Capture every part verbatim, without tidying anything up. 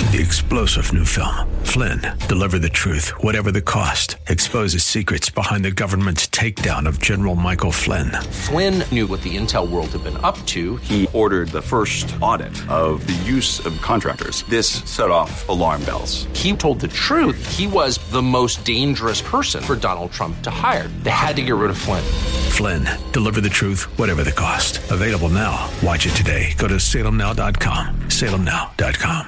The explosive new film, Flynn, deliver the truth, whatever the cost, exposes secrets behind the government's takedown of General Michael Flynn. Flynn knew what the intel world had been up to. He ordered the first audit of the use of contractors. This set off alarm bells. He told the truth. He was the most dangerous person for Donald Trump to hire. They had to get rid of Flynn. Flynn, deliver the truth, whatever the cost. Available now. Watch it today. Go to salem now dot com. salem now dot com.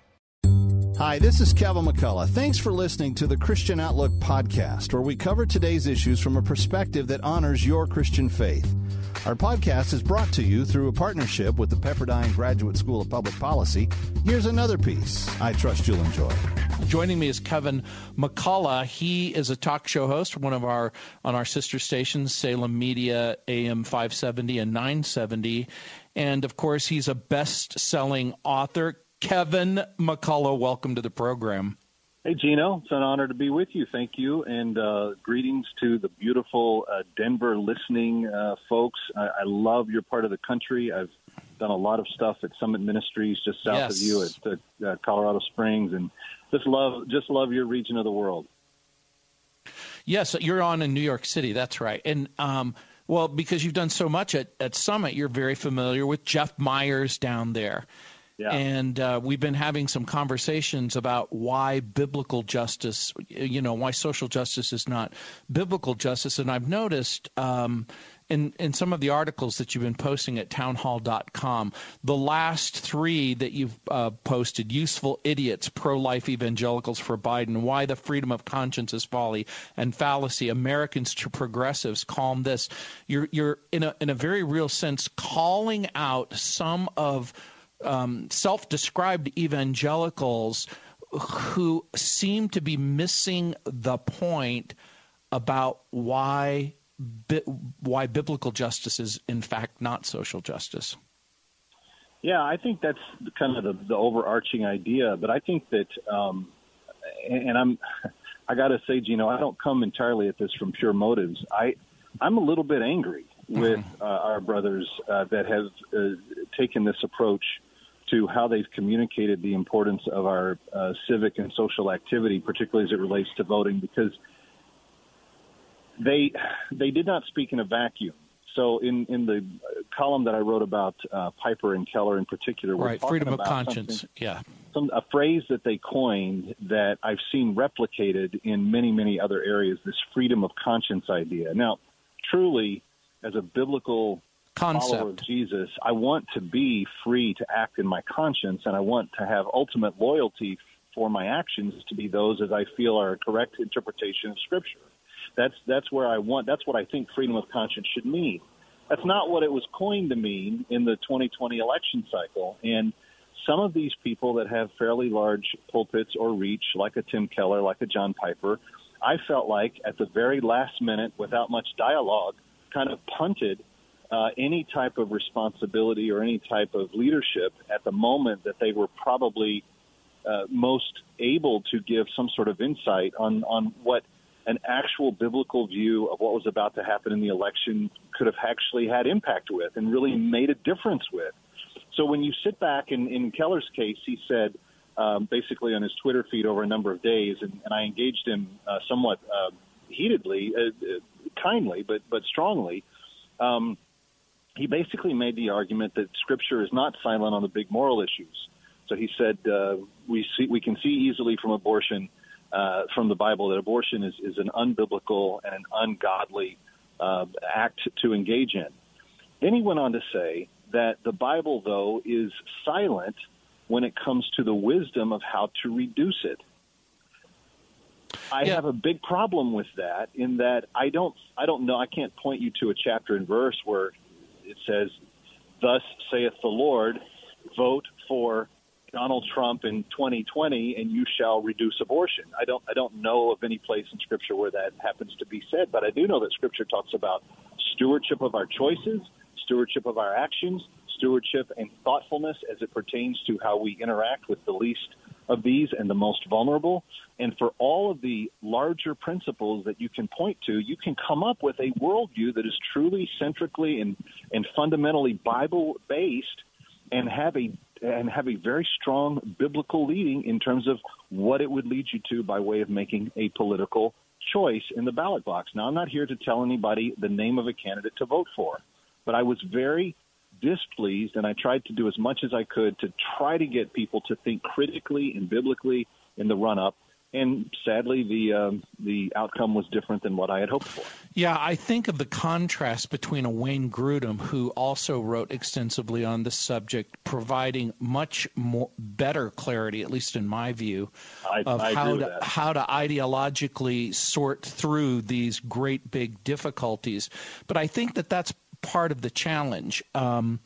Hi, this is Kevin McCullough. Thanks for listening to the Christian Outlook podcast, where we cover today's issues from a perspective that honors your Christian faith. Our podcast is brought to you through a partnership with the Pepperdine Graduate School of Public Policy. Here's another piece I trust you'll enjoy. Joining me is Kevin McCullough. He is a talk show host, one of our on our sister stations, Salem Media, A M five seventy and nine seventy. And, of course, he's a best-selling author. Kevin McCullough, welcome to the program. Hey, Gino. It's an honor to be with you. Thank you. And uh, greetings to the beautiful uh, Denver listening uh, folks. I, I love your part of the country. I've done a lot of stuff at Summit Ministries just south yes. of you at uh, Colorado Springs, and just love just love your region of the world. Yes, you're on in New York City. That's right. And, um, well, because you've done so much at, at Summit, you're very familiar with Jeff Myers down there. Yeah. And uh, we've been having some conversations about why biblical justice, you know, why social justice is not biblical justice. And I've noticed um, in, in some of the articles that you've been posting at townhall dot com, the last three that you've uh, posted, Useful Idiots, Pro-Life Evangelicals for Biden, Why the Freedom of Conscience is Folly and Fallacy, Americans to Progressives, Calm This. You're, you're in a, in a very real sense calling out some of Um, self-described evangelicals who seem to be missing the point about why bi- why biblical justice is, in fact, not social justice. Yeah, I think that's kind of the, the overarching idea. But I think that, um, and, and I'm, I got to say, Gino, I don't come entirely at this from pure motives. I, I'm a little bit angry with uh, our brothers uh, that have uh, taken this approach to how they've communicated the importance of our uh, civic and social activity, particularly as it relates to voting, because they they did not speak in a vacuum. So in, in the column that I wrote about uh, Piper and Keller in particular, we're right, talking freedom of about conscience, yeah, some, a phrase that they coined that I've seen replicated in many, many other areas, this freedom of conscience idea. Now, truly, as a biblical concept follower of Jesus, I want to be free to act in my conscience, and I want to have ultimate loyalty for my actions to be those as I feel are a correct interpretation of Scripture. That's that's where I want. That's what I think freedom of conscience should mean. That's not what it was coined to mean in the twenty twenty election cycle. And some of these people that have fairly large pulpits or reach, like a Tim Keller, like a John Piper, I felt like at the very last minute, without much dialogue, kind of punted Uh, any type of responsibility or any type of leadership at the moment that they were probably uh, most able to give some sort of insight on, on what an actual biblical view of what was about to happen in the election could have actually had impact with and really made a difference with. So when you sit back, in, in Keller's case, he said um, basically on his Twitter feed over a number of days, and, and I engaged him uh, somewhat uh, heatedly, uh, uh, kindly, but, but strongly, um, he basically made the argument that Scripture is not silent on the big moral issues. So he said uh, we see we can see easily from abortion, uh, from the Bible, that abortion is, is an unbiblical and an ungodly uh, act to engage in. Then he went on to say that the Bible, though, is silent when it comes to the wisdom of how to reduce it. I yeah. have a big problem with that in that I don't I don't know I can't point you to a chapter and verse where it says, "Thus saith the Lord, vote for Donald Trump in twenty twenty, and you shall reduce abortion." I don't, I don't know of any place in Scripture where that happens to be said, but I do know that Scripture talks about stewardship of our choices, stewardship of our actions, stewardship and thoughtfulness as it pertains to how we interact with the least of these and the most vulnerable. And for all of the larger principles that you can point to, you can come up with a worldview that is truly centrically and, and fundamentally Bible-based and have a and have a very strong biblical leading in terms of what it would lead you to by way of making a political choice in the ballot box. Now, I'm not here to tell anybody the name of a candidate to vote for, but I was very displeased, and I tried to do as much as I could to try to get people to think critically and biblically in the run-up. And sadly, the um, the outcome was different than what I had hoped for. Yeah, I think of the contrast between a Wayne Grudem, who also wrote extensively on this subject, providing much more better clarity, at least in my view, I, of I how agree to with that. how to ideologically sort through these great big difficulties. But I think that that's part of the challenge. Um,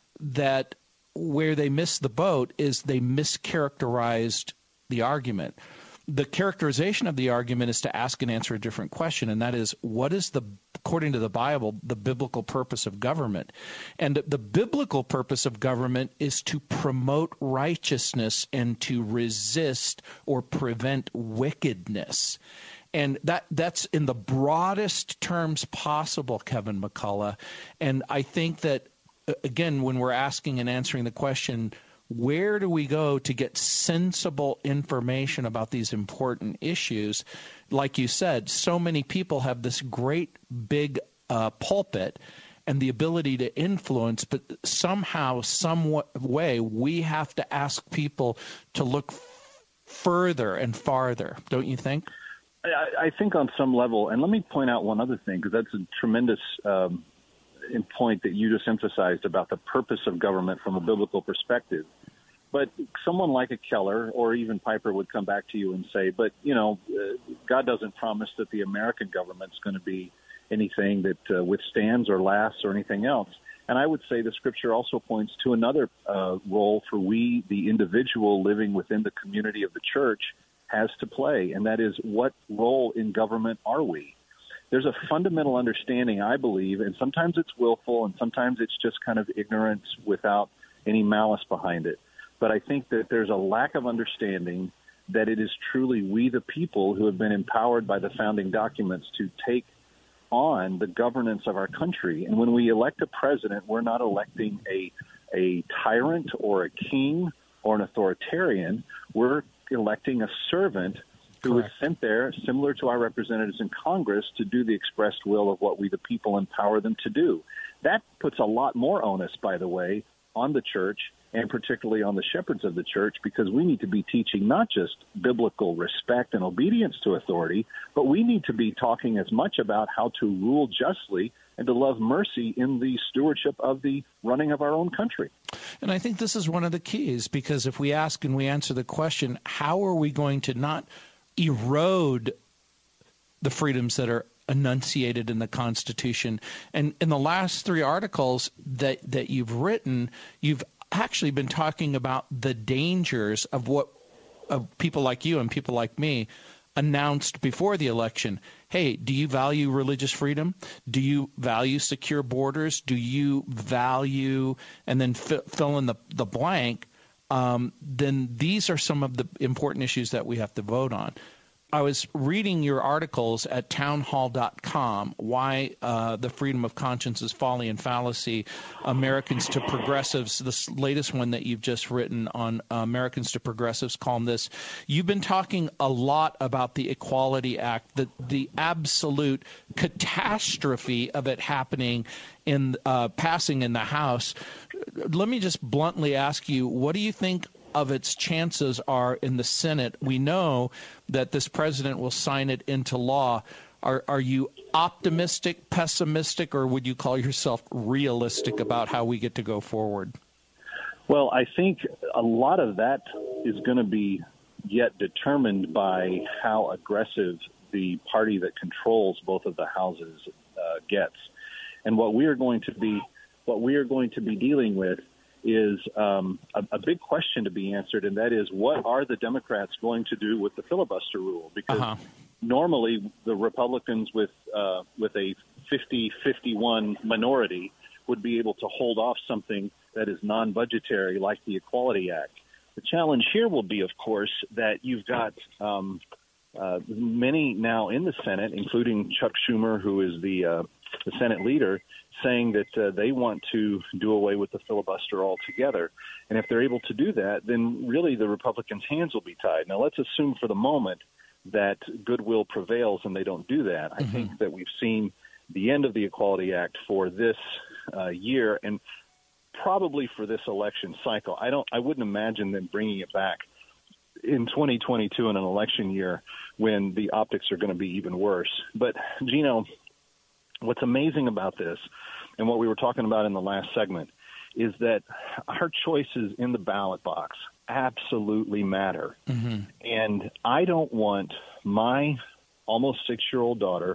that where they missed the boat is they mischaracterized the argument. The characterization of the argument is to ask and answer a different question, and that is, what is the, according to the Bible, the biblical purpose of government? And the biblical purpose of government is to promote righteousness and to resist or prevent wickedness. And that that's in the broadest terms possible, Kevin McCullough. And I think that, again, when we're asking and answering the question, where do we go to get sensible information about these important issues? Like you said, so many people have this great big uh, pulpit and the ability to influence, but somehow, some way, we have to ask people to look f- further and farther, don't you think? I, I think on some level, and let me point out one other thing, because that's a tremendous um, point that you just emphasized about the purpose of government from a biblical perspective. But someone like a Keller or even Piper would come back to you and say, but, you know, uh, God doesn't promise that the American government's going to be anything that uh, withstands or lasts or anything else. And I would say the Scripture also points to another uh, role for we, the individual living within the community of the church, has to play, and that is, what role in government are we? There's a fundamental understanding, I believe, and sometimes it's willful and sometimes it's just kind of ignorance without any malice behind it. But I think that there's a lack of understanding that it is truly we, the people, who have been empowered by the founding documents to take on the governance of our country. And when we elect a president, we're not electing a a tyrant or a king or an authoritarian. We're electing a servant who Correct. is sent there, similar to our representatives in Congress, to do the expressed will of what we, the people, empower them to do. That puts a lot more onus, by the way, on the church, and particularly on the shepherds of the church, because we need to be teaching not just biblical respect and obedience to authority, but we need to be talking as much about how to rule justly and to love mercy in the stewardship of the running of our own country. And I think this is one of the keys, because if we ask and we answer the question, how are we going to not erode the freedoms that are enunciated in the Constitution? And in the last three articles that, that you've written, you've actually been talking about the dangers of what of people like you and people like me announced before the election. Hey, do you value religious freedom? Do you value secure borders? Do you value, and then f- fill in the, the blank, um, then these are some of the important issues that we have to vote on. I was reading your articles at townhall dot com, why uh, the freedom of conscience is folly and fallacy, Americans to Progressives, this latest one that you've just written on uh, Americans to Progressives, calling this. You've been talking a lot about the Equality Act, the, the absolute catastrophe of it happening in uh, passing in the House. Let me just bluntly ask you, what do you think of its chances are in the Senate? We know that this president will sign it into law. Are are you optimistic, pessimistic, or would you call yourself realistic about how we get to go forward? Well, I think a lot of that is going to be yet determined by how aggressive the party that controls both of the houses uh, gets. And what we are going to be what we are going to be dealing with is um, a, a big question to be answered, and that is, what are the Democrats going to do with the filibuster rule? Because uh-huh. normally the Republicans with uh, with a fifty fifty-one minority would be able to hold off something that is non-budgetary like the Equality Act. The challenge here will be, of course, that you've got um, uh, many now in the Senate, including Chuck Schumer, who is the uh, the Senate leader, saying that uh, they want to do away with the filibuster altogether. And if they're able to do that, then really the Republicans' hands will be tied. Now, let's assume for the moment that goodwill prevails and they don't do that. I mm-hmm. think that we've seen the end of the Equality Act for this uh, year and probably for this election cycle. I don't. I wouldn't imagine them bringing it back in twenty twenty-two in an election year when the optics are going to be even worse. But, Gino, what's amazing about this and what we were talking about in the last segment is that our choices in the ballot box absolutely matter. Mm-hmm. And I don't want my almost six-year-old daughter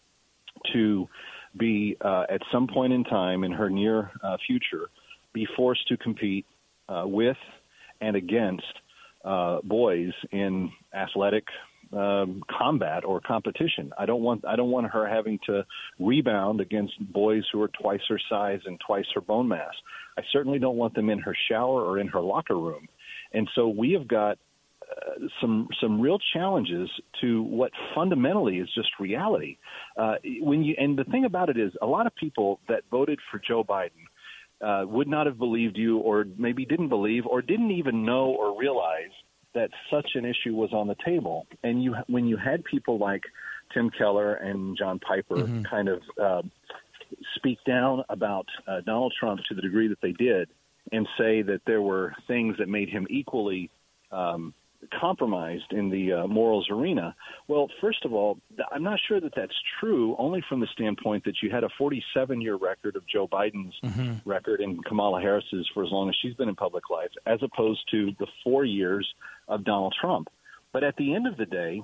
to be, uh, at some point in time in her near uh, future, be forced to compete uh, with and against uh, boys in athletic um, combat or competition. I don't want I don't want her having to rebound against boys who are twice her size and twice her bone mass. I certainly don't want them in her shower or in her locker room. And so we have got uh, some some real challenges to what fundamentally is just reality. Uh, when you and the thing about it is, a lot of people that voted for Joe Biden uh, would not have believed you, or maybe didn't believe, or didn't even know or realize that such an issue was on the table. And you, when you had people like Tim Keller and John Piper mm-hmm. kind of uh, speak down about uh, Donald Trump to the degree that they did, and say that there were things that made him equally um, compromised in the uh, morals arena. Well, first of all, I'm not sure that that's true, only from the standpoint that you had a forty-seven-year record of Joe Biden's mm-hmm. record and Kamala Harris's for as long as she's been in public life, as opposed to the four years of Donald Trump. But at the end of the day,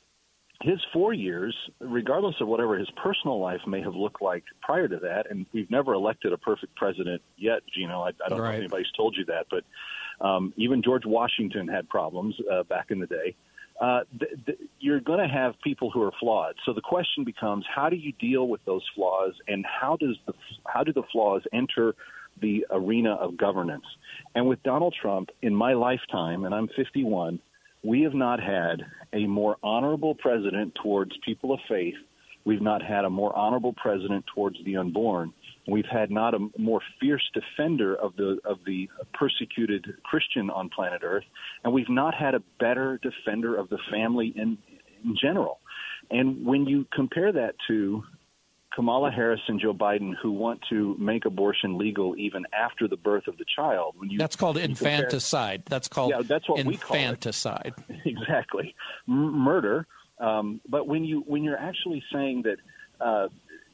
his four years, regardless of whatever his personal life may have looked like prior to that, and we've never elected a perfect president yet, Gino. I, I don't right. know if anybody's told you that, but um, even George Washington had problems uh, back in the day. Uh, th- th- you're going to have people who are flawed. So the question becomes, how do you deal with those flaws, and how does the how do the flaws enter the arena of governance? And with Donald Trump, in my lifetime, and I'm fifty-one, we have not had a more honorable president towards people of faith. We've not had a more honorable president towards the unborn. We've had not a more fierce defender of the of the persecuted Christian on planet Earth, and we've not had a better defender of the family in, in general. And when you compare that to Kamala Harris and Joe Biden, who want to make abortion legal even after the birth of the child. When you, that's called infanticide. Compare, that's called yeah, that's what infanticide. We call it. Exactly, M- murder. Um, but when you when you're actually saying that, uh,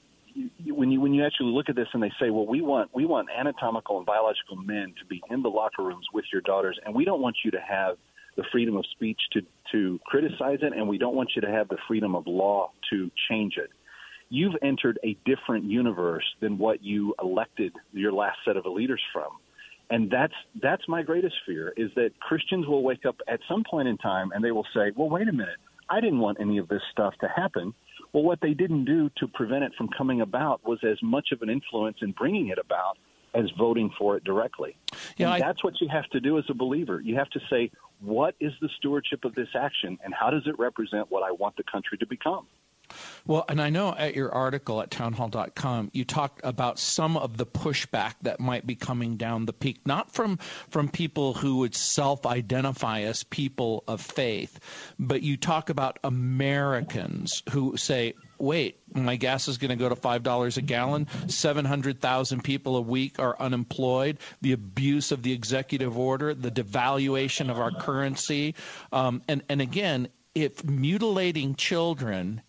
you, when you when you actually look at this and they say, well, we want we want anatomical and biological men to be in the locker rooms with your daughters, and we don't want you to have the freedom of speech to to criticize it, and we don't want you to have the freedom of law to change it. You've entered a different universe than what you elected your last set of leaders from. And that's that's my greatest fear, is that Christians will wake up at some point in time and they will say, well, wait a minute, I didn't want any of this stuff to happen. Well, what they didn't do to prevent it from coming about was as much of an influence in bringing it about as voting for it directly. Yeah, and I... that's what you have to do as a believer. You have to say, what is the stewardship of this action, and how does it represent what I want the country to become? Well, and I know at your article at townhall dot com, you talked about some of the pushback that might be coming down the peak, not from from people who would self-identify as people of faith, but you talk about Americans who say, wait, my gas is going to go to five dollars a gallon, seven hundred thousand people a week are unemployed, the abuse of the executive order, the devaluation of our currency. Um, and, and again, if mutilating children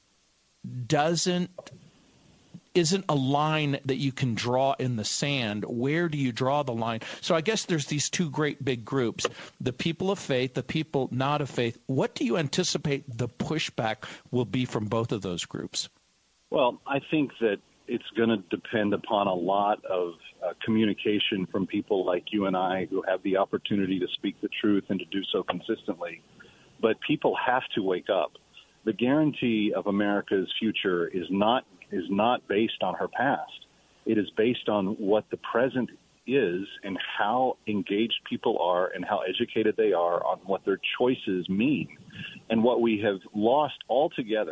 doesn't isn't a line that you can draw in the sand, where do you draw the line? So I guess there's these two great big groups, the people of faith, the people not of faith. What do you anticipate the pushback will be from both of those groups? Well, I think that it's going to depend upon a lot of uh, communication from people like you and I, who have the opportunity to speak the truth and to do so consistently. But people have to wake up. The guarantee of America's future is not is not based on her past. It is based on what the present is and how engaged people are and how educated they are on what their choices mean. And what we have lost altogether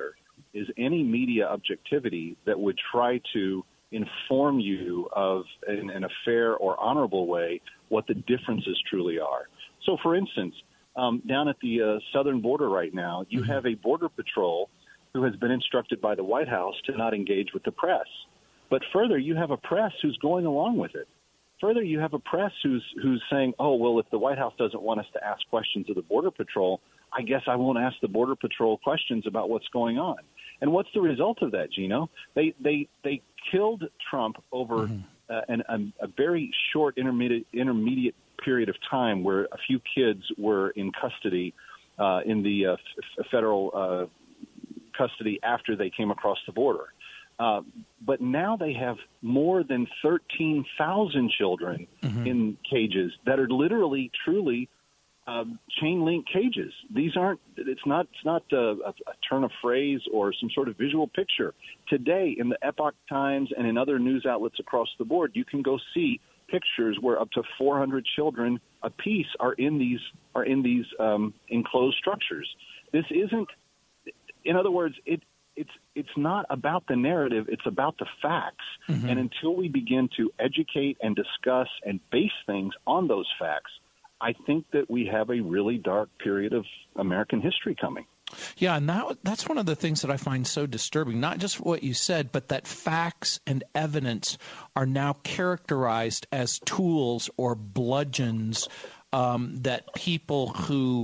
is any media objectivity that would try to inform you of, in, in a fair or honorable way, what the differences truly are. So, for instance, um, down at the uh, southern border right now, you have a Border Patrol who has been instructed by the White House to not engage with the press. But further, you have a press who's going along with it. Further, you have a press who's who's saying, oh, well, if the White House doesn't want us to ask questions of the Border Patrol, I guess I won't ask the Border Patrol questions about what's going on. And what's the result of that, Gino? They they they killed Trump over mm-hmm. uh, an, a, a very short intermediate intermediate period of time where a few kids were in custody, uh, in the uh, f- federal uh, custody after they came across the border. Uh, but now they have more than thirteen thousand children mm-hmm. in cages that are literally, truly uh, chain link cages. These aren't. It's not. It's not a, a turn of phrase or some sort of visual picture. Today, in the Epoch Times and in other news outlets across the board, you can go see pictures where up to four hundred children apiece are in these are in these um, enclosed structures. This isn't. In other words, it. It's it's not about the narrative. It's about the facts. Mm-hmm. And until we begin to educate and discuss and base things on those facts, I think that we have a really dark period of American history coming. Yeah, and that, that's one of the things that I find so disturbing, not just what you said, but that facts and evidence are now characterized as tools or bludgeons um, that people who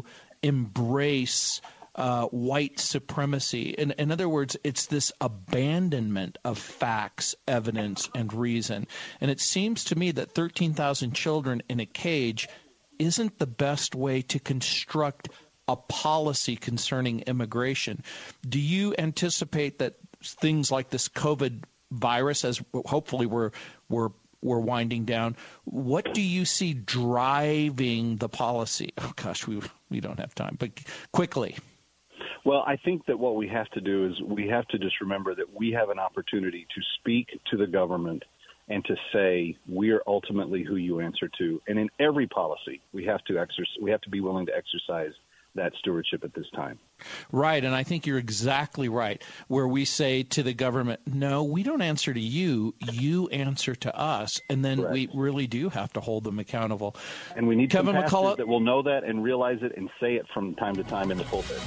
embrace Uh, white supremacy. In, in other words, it's this abandonment of facts, evidence, and reason. And it seems to me that thirteen thousand children in a cage isn't the best way to construct a policy concerning immigration. Do you anticipate that things like this COVID virus, as hopefully we're we're we're winding down, what do you see driving the policy? Oh gosh, we we don't have time, but quickly. Well, I think that what we have to do is we have to just remember that we have an opportunity to speak to the government and to say we are ultimately who you answer to. And in every policy, we have to exercise, we have to be willing to exercise that stewardship at this time. Right, and I think you're exactly right, where we say to the government, no, we don't answer to you, you answer to us, and then Correct. We really do have to hold them accountable. And we need Kevin some pastors McCullough that will know that and realize it and say it from time to time in the pulpit.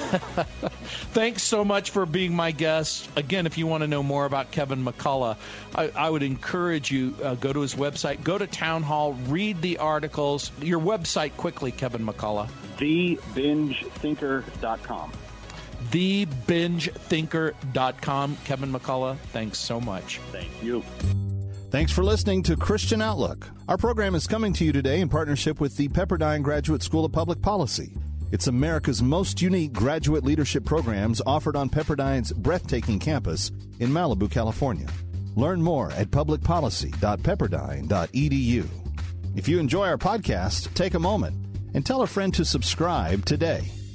Thanks so much for being my guest. Again, if you want to know more about Kevin McCullough, I, I would encourage you, uh, go to his website, go to Town Hall, read the articles. Your website quickly, Kevin McCullough. the binge thinker dot com. the binge thinker dot com. Kevin McCullough, thanks so much. Thank you. Thanks for listening to Christian Outlook. Our program is coming to you today in partnership with the Pepperdine Graduate School of Public Policy. It's America's most unique graduate leadership programs offered on Pepperdine's breathtaking campus in Malibu, California. Learn more at public policy dot pepperdine dot e d u. If you enjoy our podcast, take a moment and tell a friend to subscribe today.